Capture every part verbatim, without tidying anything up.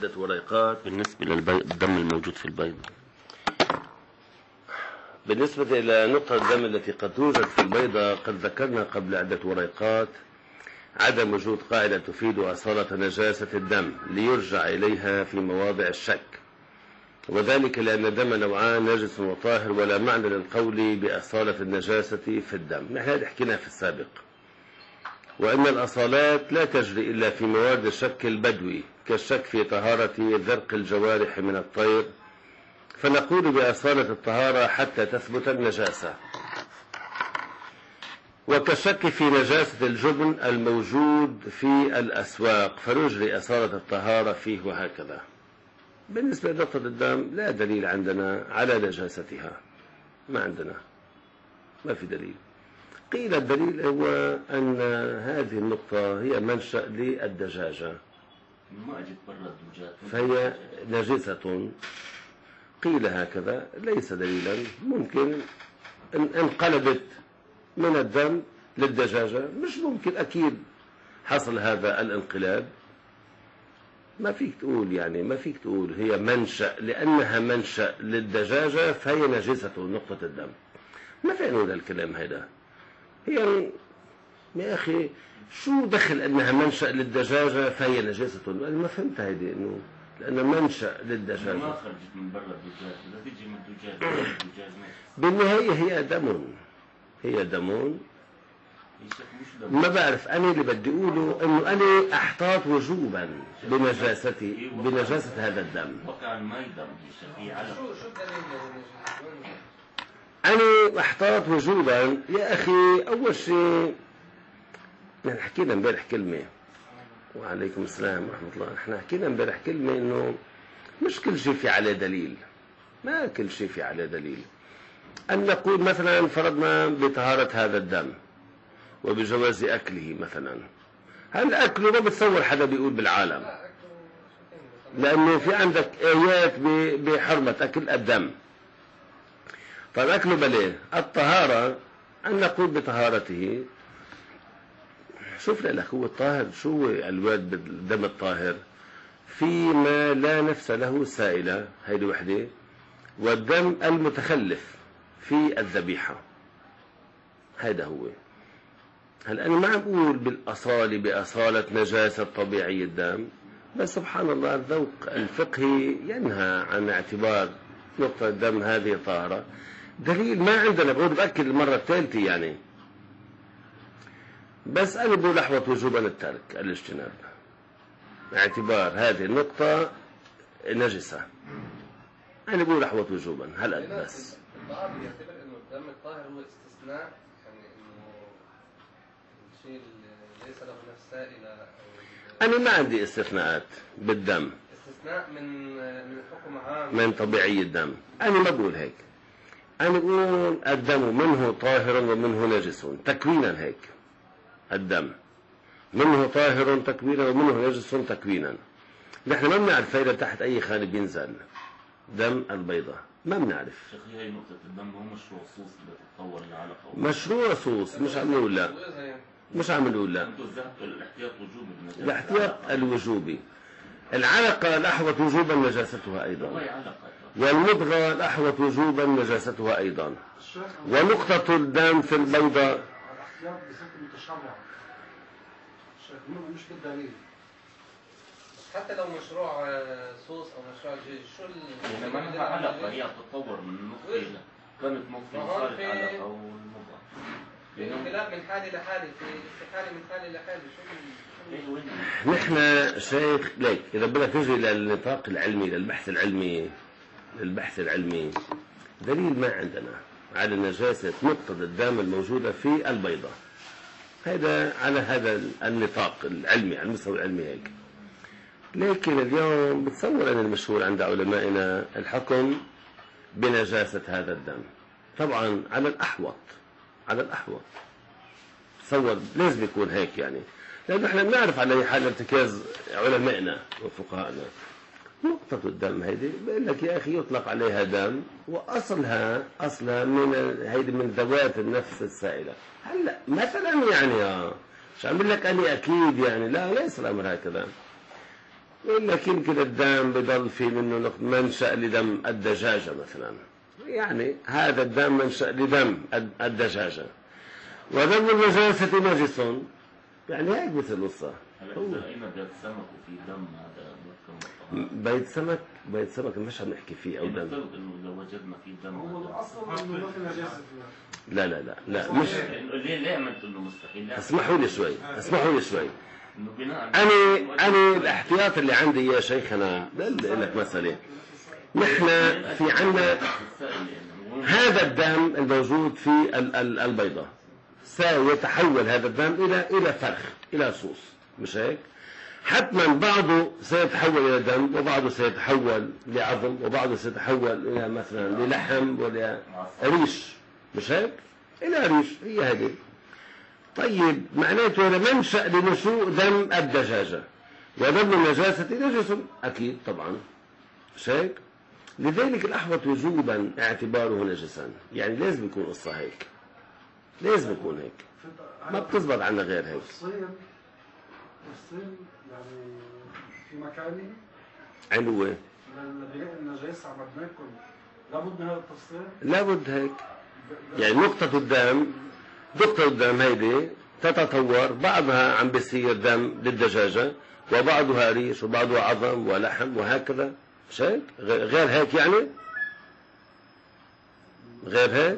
وريقات بالنسبة للدم الموجود في البيض. بالنسبة إلى نقطة الدم التي قد توجد في البيضة، قد ذكرنا قبل عدة وريقات عدم وجود قاعدة تفيد أصالة نجاسة الدم ليرجع إليها في مواضع الشك، وذلك لأن الدم نوعان نجس وطاهر، ولا معنى للقول بأصالة النجاسة في الدم. نحن هذا حكيناه في السابق، وأن الأصالات لا تجري إلا في موارد الشك البدوي، كالشك في طهارة ذرق الجوارح من الطير، فنقول بأصالة الطهارة حتى تثبت النجاسة، وكالشك في نجاسة الجبن الموجود في الأسواق فنجري أصالة الطهارة فيه، وهكذا. بالنسبة لنقطة الدم لا دليل عندنا على نجاستها، ما عندنا، ما في دليل. قيل الدليل هو أن هذه النقطة هي منشأ للدجاجة فهي نجسة، قيل هكذا، ليس دليلا. ممكن أن انقلبت من الدم للدجاجة، مش ممكن، أكيد حصل هذا الانقلاب. ما فيك تقول يعني ما فيك تقول هي منشأ، لأنها منشأ للدجاجة فهي نجسة نقطة الدم. ما في نقول الكلام هذا. هي يا أخي شو دخل أنها منشأ للدجاجة فهي نجسة؟ أنا ما فهمت هذه، إنه لأن منشأ للدجاجة ما خرجت من برا الدجاج، لا تيجي من الدجاج، الدجاج بالنهاية هي دم، هي دم. ما بعرف، أنا اللي بدي أقوله إنه أنا أحتاط وجوبا بنجاستي بنجاسة هذا الدم. أنا أحتاط وجوبا يا أخي. أول شيء نحن حكينا امبارح كلمة، وعليكم السلام ورحمة الله، نحن حكينا امبارح كلمة إنه مش كل شيء في عليه دليل، ما كل شيء في عليه دليل. أن نقول مثلا فرضنا بطهارة هذا الدم وبجواز أكله مثلا، هل أكله ما بتصور حدا بيقول بالعالم، لأنه في عندك آيات بحرمة أكل الدم. طيب أكله بليه الطهارة، أن نقول بطهارته. شوف لك هو الطاهر، شو الواد بالدم الطاهر؟ فيما لا نفس له سائلة، هيدي وحدة، والدم المتخلف في الذبيحة، هذا هو. هل أنا ما عم أقول بالأصالة بأصالة نجاسة طبيعي الدم، بس سبحان الله الذوق الفقهي ينهى عن اعتبار نقطة الدم هذه طاهرة. دليل ما عندنا، بقول بأكد المرة الثالثة يعني، بس أنا بقول أحوط وجوبا الترك الاجتناب، اعتبار هذه النقطة نجسة. أنا بقول أحوط وجوبا هلأ بس. البعض يعتبر إنه الدم الطاهر هو استثناء، يعني إنه الشيء اللي ليس له نفس سائلة. أنا ما عندي استثناءات بالدم، استثناء من من حكم عام من طبيعي الدم. أنا ما بقول هيك، أنا بقول الدم منه طاهر ومنه نجس تكوينا. هيك الدم منه طاهر تكوينا ومنه نجس تكوينا. نحن ما بنعرف إذا تحت أي خانة بينزل دم البيضة، ما بنعرف. شيخي هي نقطة الدم هو مشروع صوص اللي تتطور لعلقة، مشروع صوص، مش عم نقول لا، مش عم نقول لا. انتوا ذهبتوا للاحتياط وجوبي، الاحتياط الوجوبي. العلقة الأحوط وجوبا نجاستها أيضا، والمضغة الأحوط وجوبا نجاستها أيضا، ونقطة الدم في البيضة الاحتياط بصفة متشرع مش بالدليل. حتى لو مشروع صوص او مشروع جيش، شو يعني ما لها علاقة، هي تتطور من نقطة إلى كانت نقطة صارت علاقة والمضغة. الخلاف من حالة لحالة، في حالة من حالة لحالة. نحن شو شيخ ليك إذا بدك تجي للنطاق العلمي، للبحث العلمي، للبحث العلمي دليل ما عندنا على نجاسة نقطة الدم الموجودة في البيضة. هذا على هذا النطاق العلمي، على المستوى العلمي هيك. لكن اليوم بتصور أن المشهور عند علمائنا الحكم بنجاسة هذا الدم، طبعا على الأحوط، على الأحوط تصور لازم يكون هيك يعني، لأنه احنا بنعرف على أي حال ارتكاز علمائنا وفقهائنا. نقطة الدم هيدي بقول لك يا أخي يطلق عليها دم، وأصلها أصلها من هيدي من ذوات النفس السائلة. هلا مثلا يعني اه مش عم بقول لك أنا أكيد يعني، لا ليس الأمر هكذا. يقول لك يمكن الدم بضل في منه منشأ لدم الدجاجة مثلا، يعني هذا الدم منشأ لدم الدجاجة، ودم النجاسة نجس، يعني هيك مثل القصة. هلا إذا أين بيت سمك وفي دم هذا بيتكون بيت سمك، بيت سمك مش عم نحكي فيه أو دم. نفترض إنه لو وجدنا فيه دم هو الأصل إنه ما في نجاسة فيها. لا لا لا لا مش. ليه ليه عملت إنه مستحيل؟ لا. اسمحوا لي شوي، اسمحوا لي شوي. إنه بناء أنا أنا الاحتياط اللي عندي يا شيخنا بقول لك مسألة. نحن في عنا هذا الدم الموجود في ال- ال- البيضة سيتحول هذا الدم إلى إلى فرخ، إلى صوص، مش هيك؟ حتما بعضه سيتحول إلى دم، وبعضه سيتحول لعظم، وبعضه سيتحول إلى مثلا للحم ولا ريش، مش هيك؟ إلى ريش، هي هذه. طيب معناته هذا منشأ لنشوء دم الدجاجة، ودم النجاسة نجس أكيد طبعا، مش هيك؟ لذلك الأحوط وجوبا اعتباره نجسا، يعني لازم يكون قصة هيك، لازم يكون هيك، ما بتزبط عنا غير هيك. الصين الصين يعني في مكاني علوة اللي بيلاقي النجاسة عم بناكل لابد من هذا التفصيل. لابد هيك، يعني نقطة الدم، نقطة الدم هيدي تتطور، بعضها عم بيصير دم للدجاجة، وبعضها ريش، وبعضها عظم ولحم وهكذا، مش هيك؟ غير هيك يعني؟ غير هيك؟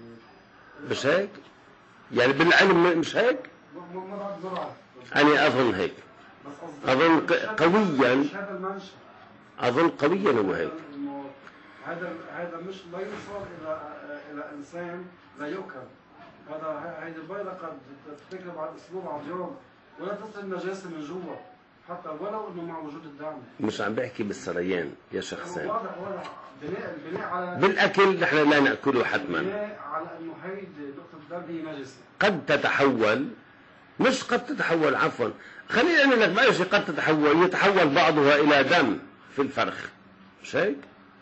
مش هيك؟ يعني بالعلم مش هيك؟ ما بعد زرعة. أنا أظن هيك، بس قصدي أظن ق- قويا، مش هذا المنشأ. أظن قويا هو هيك. إنه هذا هذا مش لا يوصل إلى إلى إنسان لا يؤكل. هذا هيدي البيضة قد تتاكل بعد أسبوع بعد يوم ولا تصل النجاسة من جوا حتى ولو إنه مع وجود الدم. مش عم بحكي بالسريان يا شيخ حسين، واضح واضح بناء بناء على بالأكل نحن لا نأكله حتما، بناء على إنه هيدي نقطة الدم هي نجسة. قد تتحول، مش قد تتحول، عفوا خليني أقول لك بأي شيء، قد تتحول، يتحول بعضها إلى دم في الفرخ، مش هيك؟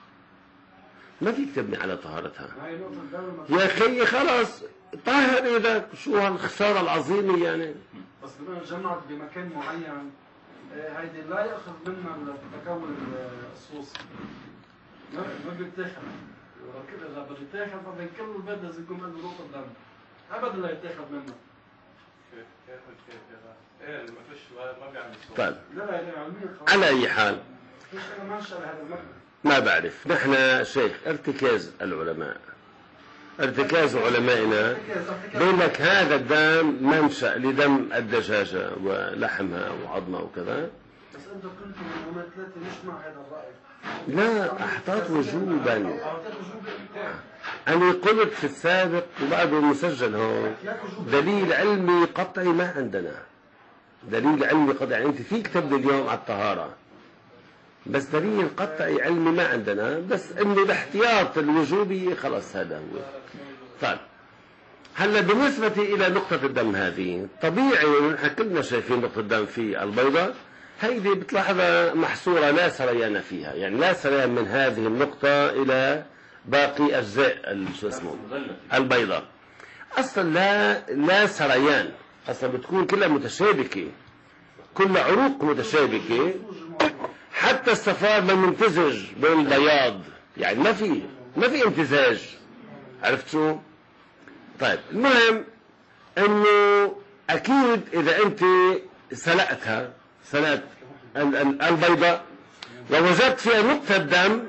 ما فيك تبني على طهارتها هاي نقطة الدم. يا أخي، خلاص طاهر إذا، شو هالخسارة العظيمة يعني. بس بما جمعت بمكان معين آه، هيدي لا يأخذ منا تكون الصوص. ما ما بيتاخد. ولكن إذا بده يتاخد فبين كل البيض لازم يكون عنده نقطة دم. أبدا لا يتاخد منه. كيف كيف كيف ايه اللي ما فيش ما بيعمل صوت. طيب لا لا يعني علميا خلاص. على أي حال فيش أنا منشأ لهذا المبنى. ما بعرف، نحن شيخ ارتكاز العلماء، ارتكاز علمائنا بيقول لك هذا الدم منشأ لدم الدجاجة ولحمها وعظمها وكذا. بس أنت قلت من يومين ثلاثة مش مع هذا الرأي. لا، أحتاط وجوبا. أعطيت وجوبا. أنا قلت في السابق وبعده مسجل هون، دليل علمي قطعي ما عندنا، دليل علمي قطعي، يعني أنت فيك تبني اليوم على الطهارة، بس دليل قطعي علمي ما عندنا، بس إنه الاحتياط الوجوبي خلاص هذا هو. طيب هلا بالنسبة إلى نقطة الدم هذه، طبيعي نحن كلنا شايفين نقطة الدم في البيضة، هيدي بتلاحظها محصورة لا سريان فيها، يعني لا سريان من هذه النقطة إلى باقي أجزاء شو اسمه البيضة، أصلا لا لا سريان، أصلا بتكون كلها متشابكة، كل عروق متشابكة، حتى الصفار ما ممتزج بين البياض، يعني ما في ما في امتزاج، عرفت شو؟ طيب المهم انه اكيد اذا انت سلقتها، سلقت البيضة ووجدت فيها نقطة دم،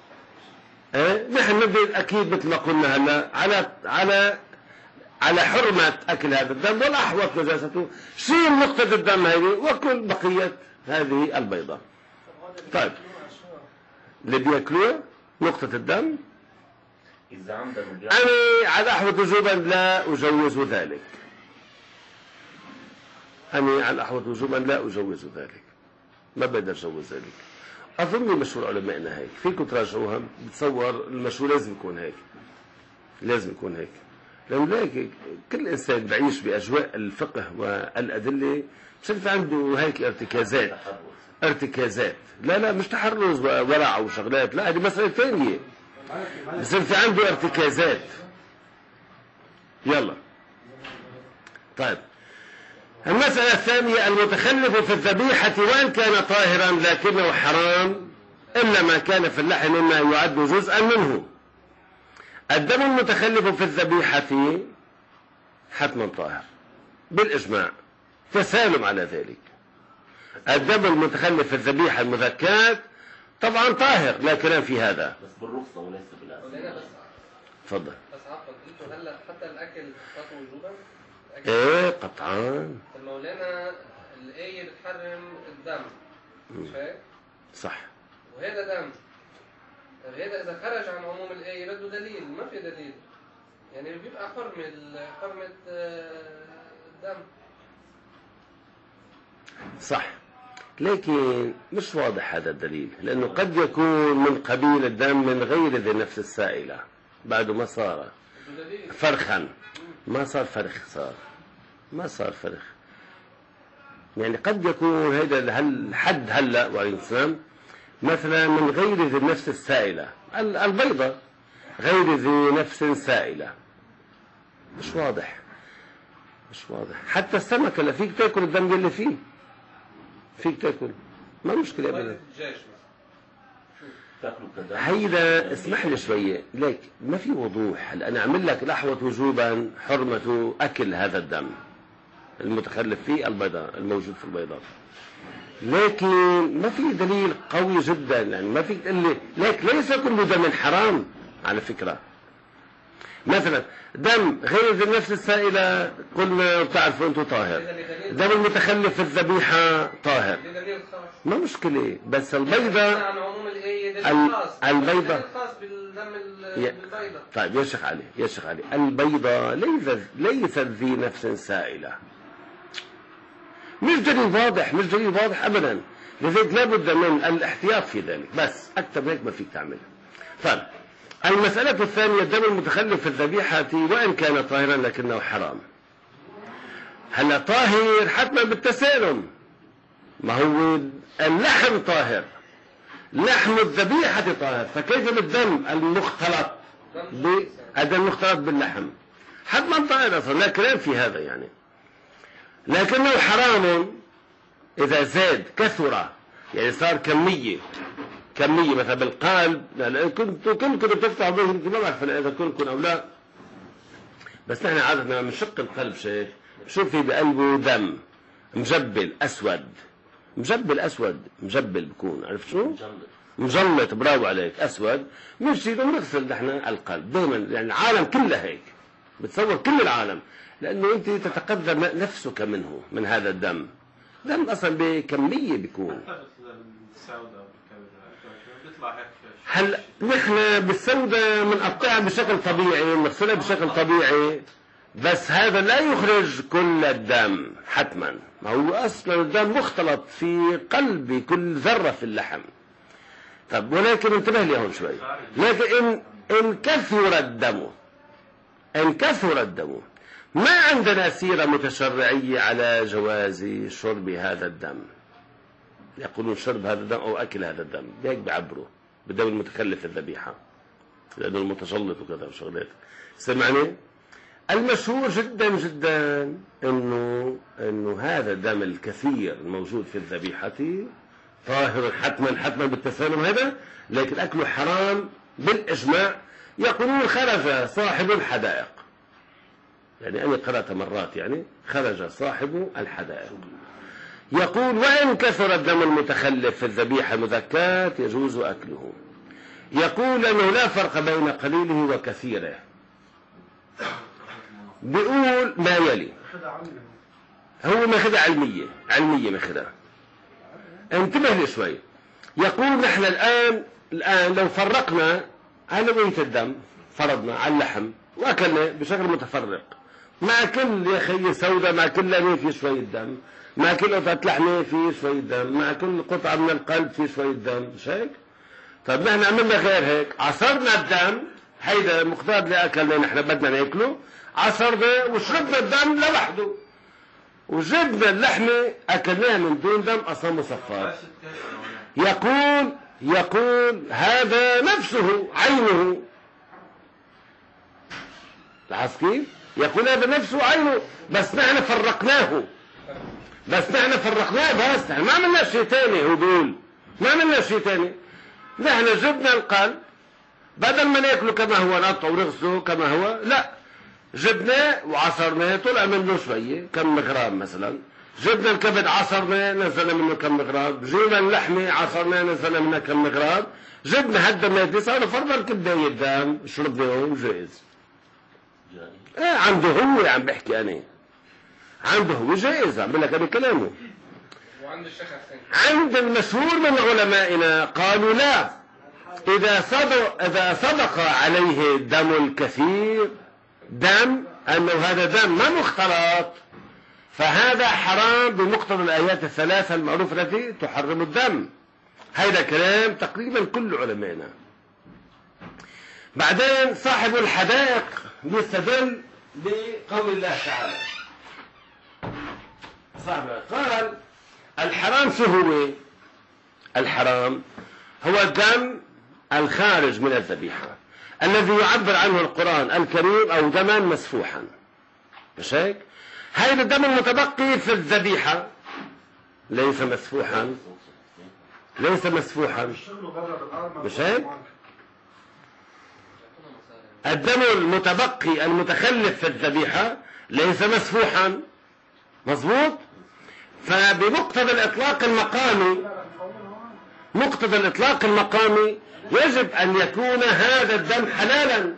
ايه نحن نبدأ اكيد مثل ما قلنا هلا على على على حرمة اكل هذا الدم والاحوط نجاسته، شيل نقطة الدم هذه وكل بقية هذه البيضة. طيب اللي بياكلوها نقطة الدم، إذا عندك أنا على أحوط وجوبا لا أجوز ذلك، أنا على أحوط وجوبا لا أجوز ذلك، ما بقدر أجوز ذلك. أظن مشهور علمائنا هيك، فيكم تراجعوها، بتصور المشهور لازم يكون هيك، لازم يكون هيك، لأنه هيك كل إنسان بعيش بأجواء الفقه والأدلة بصير عنده هيك ارتكازات، ارتكازات لا لا مش تحرز ورع وشغلات، لا هذه مسألة ثانية، بصير في عنده ارتكازات. يلا طيب المسألة الثانية المتخلف في الذبيحة وإن كان طاهرا لكنه حرام إلا ما كان في اللحم مما يعد جزءا منه. الدم المتخلف في الذبيحة حتما طاهر بالإجماع، تسالم على ذلك. الدم المتخلف في الذبيحة المذكاة طبعا طاهر لا كلام في هذا، بس بالرخصة وليس بالأصل. مولانا بس تفضل. بس عفوا، انتوا هلا حتى الاكل تحطوا وجوبا؟ الأكل- ايه قطعان مولانا الآية بتحرم الدم، مش هيك؟ صح. وهذا دم. طيب هذا إذا خرج عن عموم الآية بده دليل، ما في دليل. يعني بيبقى حرمة ال- حرمة آه، الدم. صح، لكن مش واضح هذا الدليل، لأنه قد يكون من قبيل الدم من غير ذي النفس السائلة، بعده ما صار بده دليل. فرخا، ما صار فرخ، صار ما صار فرخ. يعني قد يكون هذا الحد هلا وعليه السلام مثلا من غير ذي النفس السائلة، البيضة غير ذي نفس سائلة، مش واضح مش واضح. حتى السمك اللي فيك تاكل الدم اللي فيه، فيك تاكل ما مشكلة بيضة ابدا. الدجاج تاكلوا كدم. هيدا اسمح لي شوية، ليك ما في وضوح. هلا أنا أعمل لك الأحوط وجوبا حرمة أكل هذا الدم المتخلف فيه البيضاء الموجود في البيضاء، لكن ما في دليل قوي جدا. يعني ما فيك تقول لي ليك ليس كل دم حرام على فكرة. مثلا دم غير ذي النفس السائلة قلنا بتعرفوا أنتم طاهر، دم المتخلف في الذبيحة طاهر، دي دليل خاص. ما مشكلة. بس البيضة عن عموم الآية دليل ال- خاص. البيضة. دليل خاص بالدم ال- يا- بالبيضة. طيب يا شيخ علي يا شيخ علي البيضة ليست ليست ذي نفس سائلة، مش دليل واضح، مش دليل واضح أبدا. لذلك لابد من الاحتياط في ذلك، بس أكثر من هيك ما فيك تعمل. طيب المسألة الثانية الدم المتخلف في الذبيحة وإن كان طاهرا لكنه حرام. هلا طاهر حتما بالتسالم، ما هو اللحم طاهر، لحم الذبيحة طاهر، فكيف بالدم المختلط بالدم المختلط باللحم؟ حتما طاهر أصلا، لا كلام في هذا يعني. لكنه حرام إذا زاد كثر، يعني صار كمية كمية مثلا بالقلب. لا كنتوا كنتوا بتفتحوا به، يمكن ما بعرف إذا كنتم أو لا، بس نحن عادة لما بنشق القلب شيخ شوف في بقلبه دم مجبل أسود، مجبل أسود مجبل بكون، عرفت شو؟ مجلط، براو عليك، أسود. مش بنغسل نحن القلب دائما، يعني العالم كله هيك، بتصور كل العالم، لأنه أنت تتقدر نفسك منه من هذا الدم. دم أصلا بكمية بيكون. هل نحن بالسوداء بنقطعها بشكل طبيعي، بنغسلها بشكل طبيعي، بس هذا لا يخرج كل الدم حتما. ما هو أصلا الدم مختلط في قلب كل ذرة في اللحم. طب ولكن انتبه لي هون شوي، لكن إن, إن كثر الدم إن كثر الدم ما عندنا سيرة متشرعية على جواز شرب هذا الدم. يقولون شرب هذا الدم أو أكل هذا الدم، هيك بيعبروا بالدم المتخلف في الذبيحة لأنه المتسلط وكذا وشغلات. سمعني؟ المشهور جدا جدا إنه إنه هذا الدم الكثير الموجود في الذبيحة طاهر حتما حتما بالتسالم هذا، لكن أكله حرام بالإجماع. يقولون خرج صاحب الحدائق، يعني أنا قرأت مرات، يعني خرج صاحب الحدائق. يقول وإن كثر الدم المتخلف في الذبيحة المذكاة يجوز أكله. يقول أنه لا فرق بين قليله وكثيره. بيقول ما يلي، هو ماخذها علمية علمية ماخذها، انتبه لي شوي. يقول نحن الآن الآن لو فرقنا على بقية الدم، فرضنا على اللحم وأكلنا بشكل متفرق، مع كل يا خي سودة، مع كل لحمة في شوية دم، مع كل قطعة لحمة في شوية دم، مع كل قطعة من القلب في شوية دم، مش هيك؟ طيب نحن عملنا غير هيك، عصرنا الدم، هيدا المقدار اللي أكلنا نحن بدنا ناكله، عصرنا وشربنا الدم لوحده، وجبنا اللحمة أكلناها من دون دم أصلا مصفات. يقول يقول هذا نفسه عينه، لاحظ كيف؟ يقول هذا نفسه عينه، بس نحن فرقناه بس نحن فرقناه، بس نحن ما عملنا شيء ثاني. هو بيقول ما عملنا شيء ثاني، نحن جبنا القلب بدل ما ناكله كما هو نقطعه ونغسله كما هو، لا جبناه وعصرناه طلع منه شويه كم غرام مثلا. جبنا الكبد عصرناه نزلنا منه كم غرام. جبنا اللحمه عصرناه نزلنا منها كم غرام. جبنا هالدمات صاروا فرضا كبايه دم شربناهم جائز. ايه عنده هو عم بحكي انا، عنده هو جائز، عم بقول لك انا كلامه. وعند الشيخ حسين عند المشهور من علمائنا قالوا لا، إذا صدق إذا صدق عليه الدم الكثير، دم أنه هذا دم ما مختلط، فهذا حرام بمقتضى الآيات الثلاثة المعروفة التي تحرم الدم. هذا كلام تقريبا كل علمائنا. بعدين صاحب الحدائق يستدل بقول الله تعالى، صاحب قال الحرام شو هو؟ الحرام هو الدم الخارج من الذبيحة الذي يعبر عنه القرآن الكريم أو دما مسفوحا، مش هيك؟ هذا الدم المتبقي في الذبيحة ليس مسفوحا، ليس مسفوحا، مش هيك؟ الدم المتبقي المتخلف في الذبيحة ليس مسفوحا، مظبوط؟ فبمقتضى الإطلاق المقامي، مقتضى الإطلاق المقامي يجب أن يكون هذا الدم حلالا.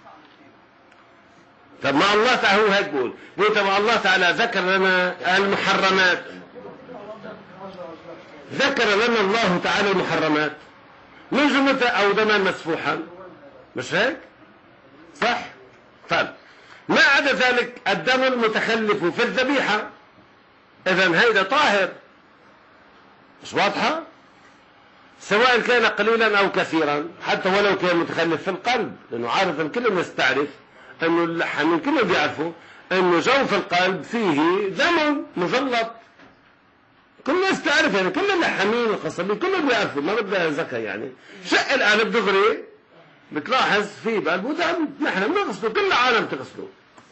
طب ما الله تعالى هو هيك بيقول، بيقول طب الله تعالى ذكر لنا المحرمات، ذكر لنا الله تعالى المحرمات من جملة أو دما مسفوحا، مش هيك؟ صح؟ طيب ما عدا ذلك الدم المتخلف في الذبيحة، إذن هيدا طاهر، مش واضحة؟ سواء كان قليلا أو كثيرا، حتى ولو كان متخلف في القلب، لأنه عادة كل الناس تعرف أنه اللحم، كلهم بيعرفوا أنه جوف القلب فيه دم مجلط، كل الناس تعرف، يعني كل اللحامين القصبين كلهم بيعرفوا، ما بدها ذكاء يعني. شق القلب دغري بتلاحظ فيه بقلبه دم، نحن بنغسله، كل العالم تغسله.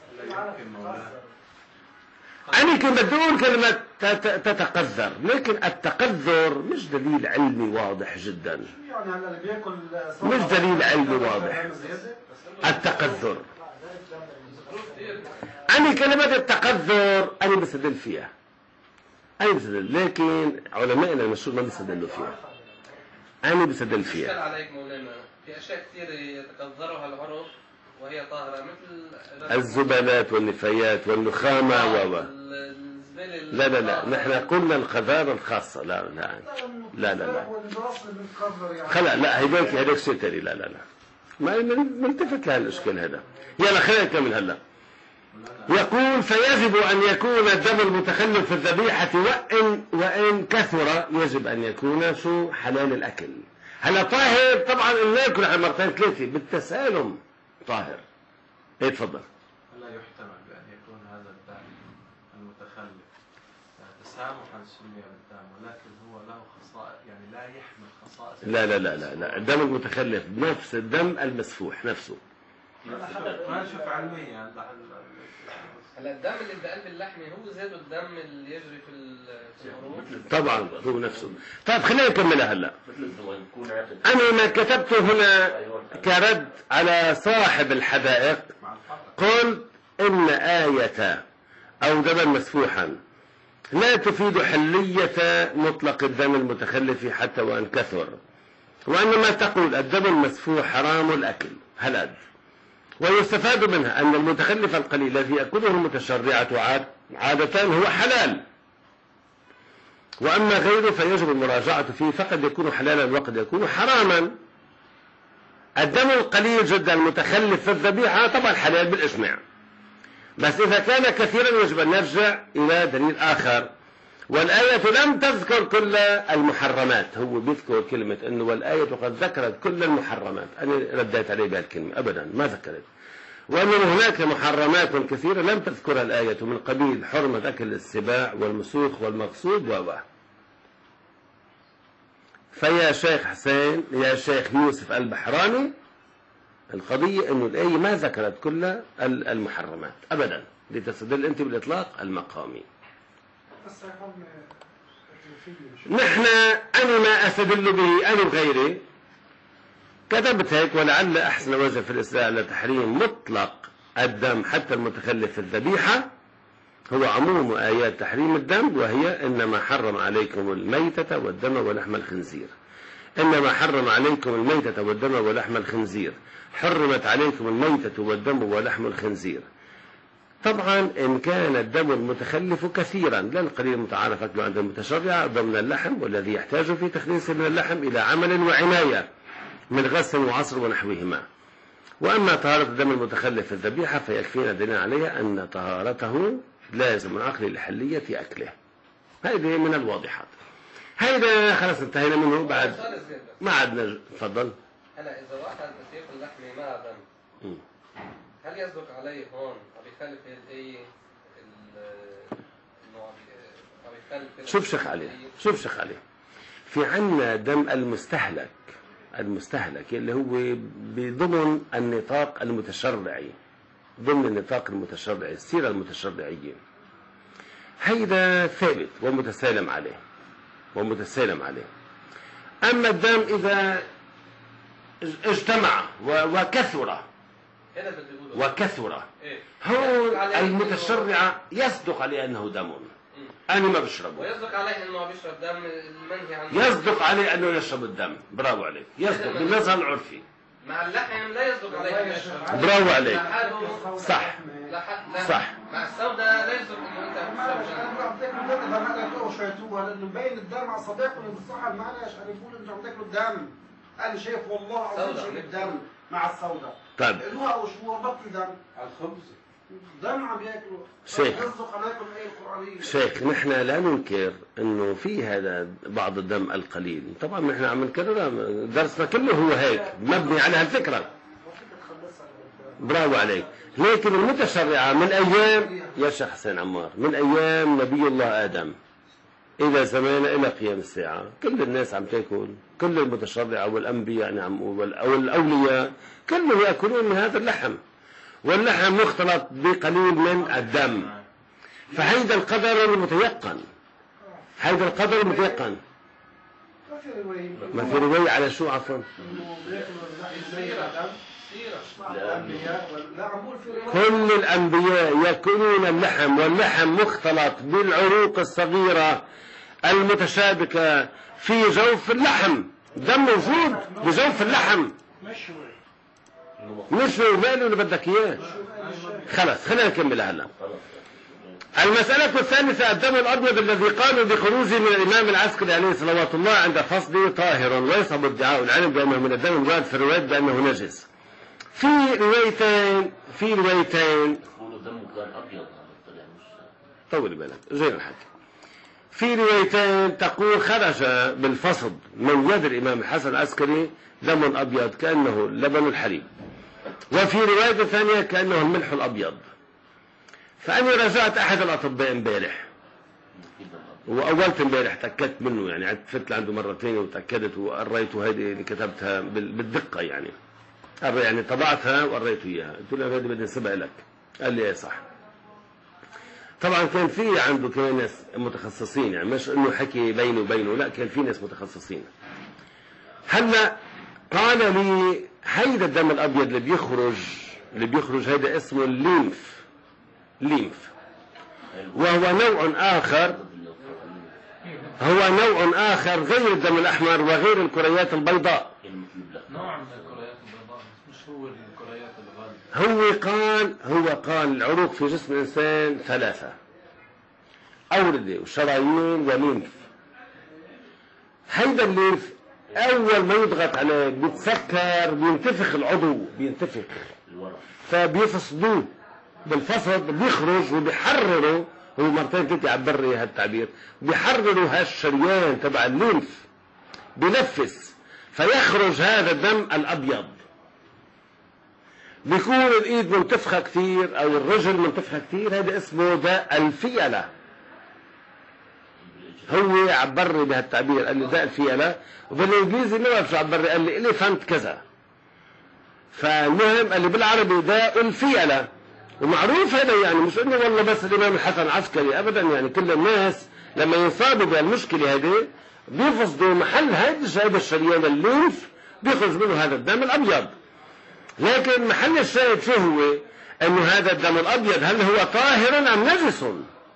أنا كنت بدي أقول كلمة تتقذر، لكن التقذر مش دليل علمي واضح جدا، مش دليل علمي واضح التقذر. أنا كلمة التقذر أنا بستدل فيها، أنا بستدل، لكن علمائنا المشهور ما بيستدلوا فيها، أنا بستدل فيها. إشكال عليك مولانا، في أشياء كثير يتقذرها العرف وهي طاهرة، مثل الزبالات والنفايات والنخامة و لا لا لا، نحن قلنا القذارة الخاصة، لا لا لا لا لا خلا لا، هيداك هيداك شيء ثاني، لا لا لا ما نلتفت لهالإشكال هذا. يلا خلينا نكمل هلا. يقول فيجب أن يكون الدم المتخلف في الذبيحة وإن وإن كثر، يجب أن يكون شو حلال الأكل. هلا طاهر طبعا إن ناكل على مرتين ثلاثة بالتسالم طاهر. ايه تفضل. لا يحتمل بأن يكون هذا الدم المتخلف تسامحا سمي بالدم، ولكن هو له خصائص، يعني لا يحمل خصائص. لا لا لا لا لا، الدم المتخلف نفس الدم المسفوح نفسه. ما نشوف علميا. هلا الدم اللي بقلب اللحمة هو زاد الدم اللي يجري في العروق؟ طبعا هو نفسه. طيب خلينا نكملها هلا. أنا ما كتبته هنا كرد على صاحب الحدائق، قلت إن آية أو دما مسفوحا لا تفيد حلية مطلق الدم المتخلف حتى وأن كثر، وإنما تقول الدم المسفوح حرام الأكل هلأ، ويستفاد منها أن المتخلف القليل الذي يأكله المتشرعة عادة هو حلال، وأما غيره فيجب المراجعة فيه، فقد يكون حلالا وقد يكون حراما. الدم القليل جدا المتخلف في الذبيحة طبعا حلال بالإجماع، بس إذا كان كثيرا يجب أن نرجع إلى دليل آخر. والآية لم تذكر كل المحرمات، هو بيذكر كلمة أنه والآية قد ذكرت كل المحرمات، أنا رديت عليه بهالكلمة أبدا ما ذكرت، وأن هناك محرمات كثيرة لم تذكرها الآية من قبيل حرمة أكل السباع والمسوخ والمقصود و فيا شيخ حسين يا شيخ يوسف البحراني، القضية أنه الآية ما ذكرت كل المحرمات أبدا، لتستدل أنت بالإطلاق المقامي. بس يكون نحن أنا ما أستدل به أنا وغيري كتبت هيك، ولعل أحسن وجه في الإسلام لتحريم مطلق الدم حتى المتخلف في الذبيحة هو عموم آيات تحريم الدم، وهي إنما حرم عليكم الميتة والدم ولحم الخنزير. إنما حرم عليكم الميتة والدم ولحم الخنزير، حرمت عليكم الميتة والدم ولحم الخنزير. طبعا إن كان الدم المتخلف كثيرا لا القليل متعارف أكله عند المتشرع ضمن اللحم، والذي يحتاج في تخليصه من اللحم إلى عمل وعناية من غسل وعصر ونحوهما. وأما طهارة الدم المتخلف في الذبيحة فيكفينا دليل عليها أن طهارته لازم من عقل الحلية أكله. هذه من الواضحات. هيدا خلاص انتهينا منه بعد ما عدنا. تفضل. هلا إذا واحد بده ياكل لحمة مع دم هل يصدق عليه هون أو يخالف الآية إنه أو يخالف؟ شوف شيخ علي، شوف شيخ علي، في عنا دم المستهلك، المستهلك اللي هو بضمن النطاق المتشرعي، ضمن النطاق المتشرعي السيرة المتشرعية، هيدا ثابت ومتسالم عليه ومتسالم عليه. أما الدم إذا اجتمع وكثر وكثر هون المتشرع يصدق عليه أنه دم، أنا ما بشربه، ويصدق عليه أنه بيشرب دم المنهي عنه، يصدق عليه أنه يشرب الدم. برافو عليك، يصدق بالنظر العرفي. مع اللحم لا يصدق عليه أنه يشرب. برافو عليك، صح صح. مع السوداء لا يصدق أنه أنت بتشرب، لأنه بين الدم على صديقه بالصحة معلش أنا بقول أنتم عم تاكلوا الدم، أنا شايف والله عظيم شايف الدم مع السوداء. طيب قالوها وش هو بطل دم على الخبز دم عم ياكلوا. شيخ يصدق عليكم الآية القرآنية. شيخ نحن لا ننكر انه في هذا بعض الدم القليل، طبعا نحن عم نكررها، درسنا كله هو هيك مبني على هالفكره. برافو عليك. لكن المتشرعه من ايام يا شيخ حسين عمار، من ايام نبي الله ادم الى زمان الى قيام الساعه كل الناس عم تاكل، كل المتشرعه والانبياء يعني او الاولياء كلهم ياكلون من هذا اللحم، واللحم مختلط بقليل من الدم. فهيدا القدر المتيقن، هيدا القدر المتيقن. ما في رواية على شو عفوا؟ كل الأنبياء يأكلون اللحم، واللحم مختلط بالعروق الصغيرة المتشابكة في جوف اللحم، دم موجود بجوف اللحم. مش ماله اللي بدك اياه. خلاص خلينا نكمل هلا. المسألة الثالثة الدم الأبيض الذي قالوا بخروجه من الإمام العسكري عليه صلوات الله عند فصله طاهر، ويصعب ادعاء العلم بأنه من الدم الوارد في الروايات بأنه نجس. في روايتين في روايتين طول بالك زين الحكي. في روايتين تقول خرج بالفصد من يد الإمام الحسن العسكري دم أبيض كأنه لبن الحليب، وفي رواية ثانية كأنه الملح الأبيض. فأنا رجعت أحد الأطباء امبارح، وأولت امبارح تأكدت منه، يعني عدت عنده مرتين وتأكدت وقريته هذه اللي كتبتها بالدقة، يعني يعني طبعتها وقريته إياها. قلت له هذه بدي نسيبها لك. قال لي إيه صح. طبعا كان في عنده كمان ناس متخصصين، يعني مش إنه حكي بينه وبينه، لا كان في ناس متخصصين. هلا قال لي هيدا الدم الأبيض اللي بيخرج اللي بيخرج هيدا اسمه الليمف، ليمف، وهو نوع آخر هو نوع آخر غير الدم الأحمر وغير الكريات البيضاء. نوع من الكريات البيضاء مش هو الكريات الغالية. هو قال هو قال العروق في جسم الإنسان ثلاثة: أوردة وشرايين وليمف. هيدا الليمف أول ما يضغط عليه بيتسكر، بينتفخ العضو، بينتفخ، فبيفصدوه بالفصد، بيخرج وبيحرروا. هو مرتين ثلاثة عبر هالتعبير، بيحرروا هالشريان تبع الليمف، بينفس فيخرج هذا الدم الأبيض. بيكون الإيد منتفخة كثير أو الرجل منتفخة كثير، هذا اسمه داء الفيلة. هو عبر بهالتعبير، قال لي داء الفيلة، وبالإنجليزي ما بعرف شو عبر، قال لي إليفانت كذا. فالمهم قال لي بالعربي داء الفيلة، ومعروف هذا، يعني مش انه والله بس الامام الحسن عسكري ابدا، يعني كل الناس لما ينصابوا بهالمشكلة هذه بيفصدوا محل هذا الشريان الليمف بيخرج منه هذا الدم الأبيض. لكن محل الشاهد شو هو؟ أنه هذا الدم الأبيض هل هو طاهر أم نجس؟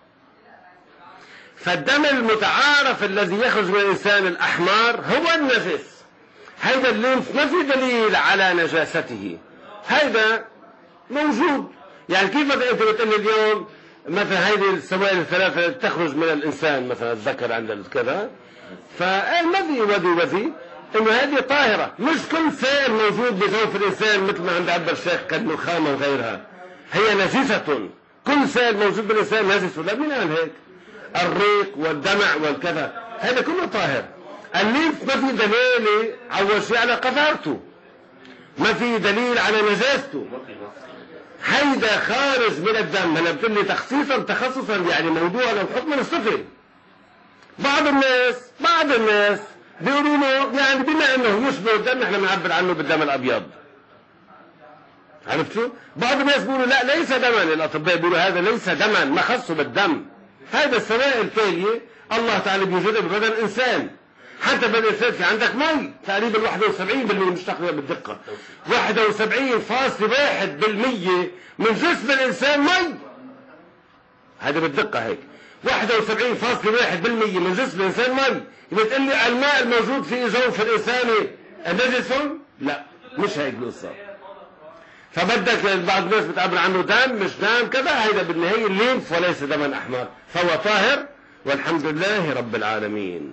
فالدم المتعارف الذي يخرج من الإنسان الأحمر هو النجس. هذا الليمف ما في دليل على نجاسته، هذا موجود. يعني كيف مثلا أنت بتقول اليوم مثلا هذه السوائل الثلاثة تخرج من الإنسان، مثلا الذكر عند كذا، فالمذي وذي وذي إنه هذه طاهرة. مش كل سائل موجود بجوف الإنسان مثل ما عند عبد الشيخ كالنخامة وغيرها هي نجسة. كل سائل موجود بالإنسان نجس، لا مين قال هيك؟ الريق والدمع والكذا هذا كله طاهر. الليمف ما في دليل أول شيء على قذارته، ما في دليل على نجاسته، هيدا خارج من الدم. هلا بتقول لي تخصيصا تخصصا يعني موضوع الحكم الصفي. بعض الناس بعض الناس بيقولوا له يعني بما انه يشبه الدم نحن بنعبر عنه بالدم الابيض. عرفتوا؟ بعض الناس بيقولوا لا ليس دما، الاطباء بيقولوا هذا ليس دما ما خصه بالدم، هذا السوائل التالية الله تعالى بيوجدها ببدن الانسان. حتى بدن الانسان في عندك مي تقريبا واحد وسبعين بالمئة مش تقريبا بالدقة، واحد وسبعين فاصلة واحد بالمئة من جسم الانسان مي، هذا بالدقة هيك واحد وسبعين فاصلة واحد بالمئة من جسم الانسان مي. يبقى تقول لي الماء الموجود في جوف الانسان نجس؟ لا مش هيك القصة. فبدك بعض الناس بتعبر عنه دم مش دم كذا، هيدا بالنهاية الليمف وليس دما احمر، فهو طاهر والحمد لله رب العالمين.